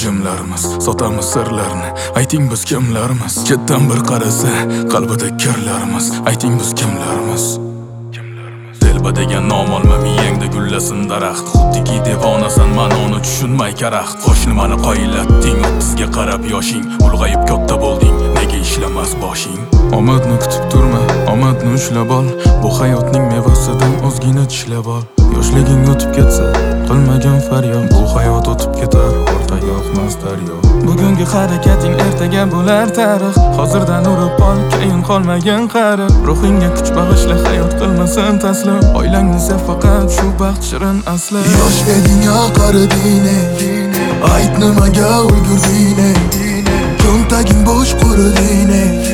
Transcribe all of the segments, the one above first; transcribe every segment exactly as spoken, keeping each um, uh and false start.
jimlarimiz, sotamiz sirlarni. Ayting biz kimlarimiz? Chetdan bir qarasa qalbida kirlarimiz. Ayting biz kimlarimiz? Telba degan nom olma miyangda gullasin daraxt. Xuddiki devonasan, mana uni tushunmay karaxt. Qo'shni mani qoyillatding, o'ttizga qarab yoshing. Ulg'ayib katta bo'lding, nega ishlamas boshing? Omadni kutib turma, omadni ushlab ol. Bu hayotning mevasidan ozgina tishlab ol. Yoshliging o'tib ketsa, qilmagan faryod. Bu hayot o'tib ketar, orqa yoqmas daryo. Bugungi harakating ertaga bo'lar tarix. Hozirdan urib ol, keyin qolmagan qari. Ruhingga kuch bag'ishla, hayot qilmasin taslim. Oilangni sev faqat, shu baxt shirin asli. Yosh eding ya qariding, ayt nimaga ulgurding? Cho'ntaging bo'sh quriding,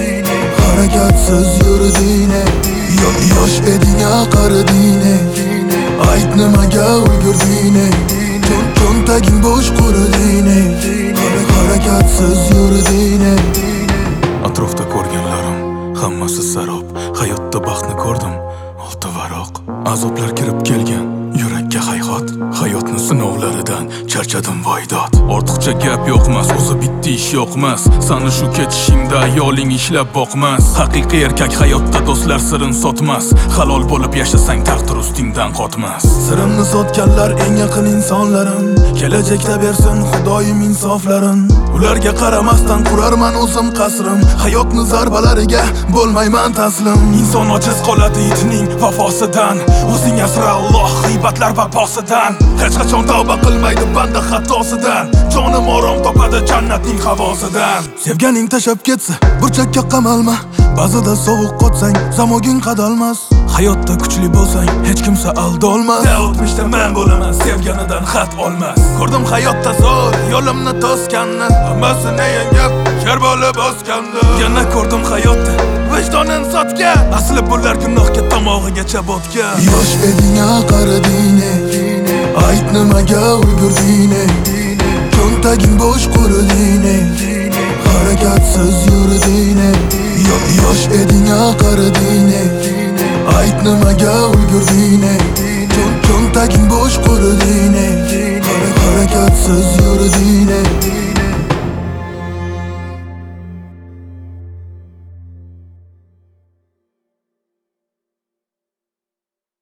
harakatsiz yurding. Yosh eding ya qariding, ayt nimaga ulgurding? Cho'ntaging bo'sh quriding, harakatsiz yurding. Atrofda ko'rganlarim hammasi sarob. Hayotda baxtni ko'rdim, olti varoq. Azoblar kirib kelgan yurakka hayhot. Hayotni sinovlaridan charchadim voydod. Ortiqcha gap yo'qmas, o'zi bitti ish yo'qmas. Sani shu ketishingda ayoling ishlab boqmas. Haqiqiy erkak hayotda do'stlar sirin sotmas. Halol bo'lib yashasang taqdir ustingdan qotmas. Sirimni sotganlar eng yaqin insonlarim. Kelajakda bersin Xudoyim insoflarin. Ularga qaramasdan qurarman o'zim qasrim. Hayotni zarbalariga bo'lmayman taslim. Inson ojiz qoladi itning vafosidan. O'zing asra Alloh g'iybatlar vafosidan. Hech qachon tavba qilmaydi banda xatosidan. Jonim orom topadi jannatning havosidan. Sevganing tashab ketsa burchakka qamalma. Ba'zida sovuq qotsang zamoging qadalmas. Hayotda kuchli bo'lsang hech kimsa aldolmas. O'tmishda men bo'laman, sevganidan xat olmas. Ko'rdim hayotda zo'r yo'limni to'sganni, hammasini yengib sher bo'lib o'sganni. Yana ko'rdim hayotda vijdonin sotgan, asli bular gunohga tomog'igacha botgan. Yosh eding ya qariding, ayt nimaga ulgurding? Cho'ntaging bo'sh quriding, harakatsiz yurding. Yosh eding ya qariding, ayt nimaga ulgurding? Cho'ntaging bo'sh quriding, harakatsiz yurding.